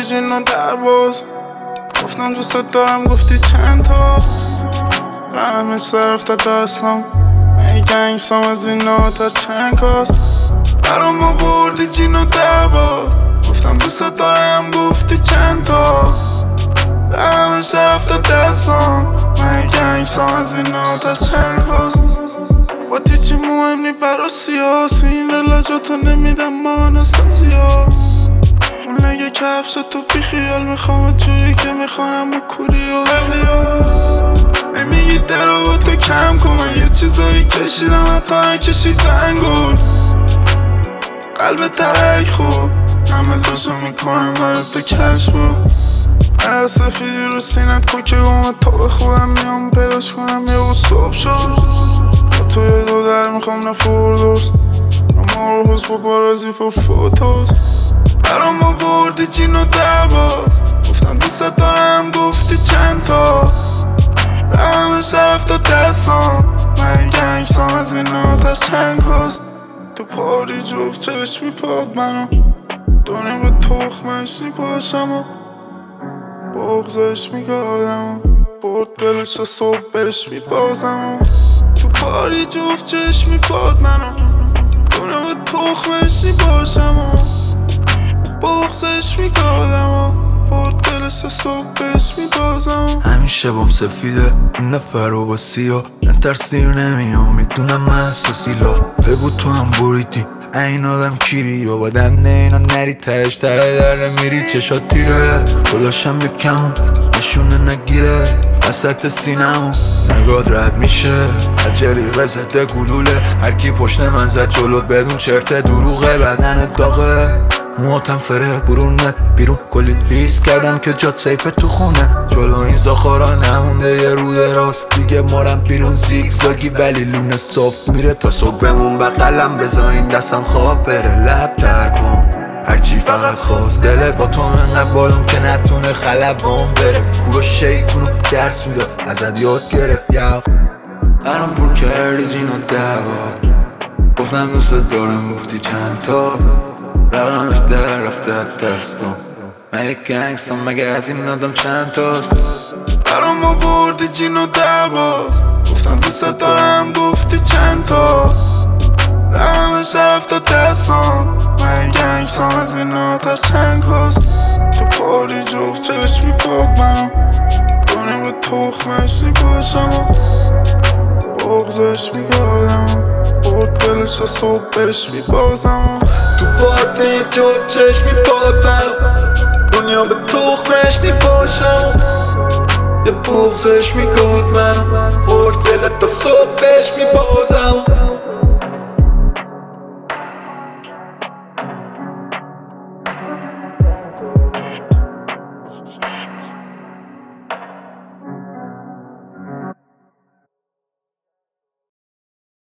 جین و درباز گفتم دوست دارم گفتی چند تا همه صرف تا دستم ای گنگستم از این تا چند کاست برام آوردی جین و درباز گفتم دوست دارم گفتی چند تا همه صرف تا دستم ای گنگستم از این تا چند کاست با چی مهم نی برا سیاسی این رلاجاتو نمیدم ما نستازیا اون لگه کفش تو بیخیال میخوام جوری که میخوانم به کوری و هلیا میگی درو تو کم کن من یه چیزایی کشیدم حتی نکشید انگور قلب ترک خوب همه زاشو میکنم برات به کش بود سفیدی رو سینت کوکه اومد تا به خودم میام پیداش کنم یه صبح شد توی دو در میخوام نفوردوز نمارهوز با بارازی پر فوتوز برام آوردی جین و درباز گفتم دوست دارم گفتی چند تا همه شرف تا دستان من گنگستم از این تا چند کاست تو پاری جفت چشمی پاد منو دنیا به تخمش نی باشم و بغزش میگه آدم برد دلش و صبحش میبازم تو پاری جفت چشمی پاد منو دنیا به تخمش نی باشم و بغزش میگه آدم برد دلش و صبحش میبازم همیشه بام سفیده این نفر رو با سیاه نترس دیر نمیام میدونم من سیلا بگو تو هم بریدی این آدم کیری یا بدن اینا نری تهش ته در میری چشات تیره بلاشم یکمون نشونه نگیره وسط سینمون نگاد رد میشه عجلی غزت گلوله هرکی پشت من زد جلوت بدون چرت دروغه بدن داغه موتم فره برونه بیرون کلی ریس کردم که جات سیفه تو خونه جلو این زاخارا نمونده یه روده راست دیگه مارم بیرون زیگزاگی ولی لونه صاف میره تا صبح بمون بقلم بزا این دستم خواب بره لب تر کن هرچی فقط خواست دلت با تو انقدر بالون که نتونه خلبان بره کورو شیطونو درس میده ازت یاد گرفت یا برام پر کردی جین و دوا گفتم دوست دارم گفتی چند تا رقمش در رفته دستم من یک گنگستم مگه از این آدم چند تاست برام آوردی جین و درباز گفتم دوست دارم گفتی چند تا همش رفته دستم من گنگستم از این تا چند کاست تو پاری جفت چشمی پاد منو دنیا به تخمش نی باشم و بغزش میگه آدم برد دلش و صبحش میبازم تو پاری جفت چشمی پاد منو دنیا به تخمش نی باشم یه بغزش میگه منو برد دلت تا صبحش میبازم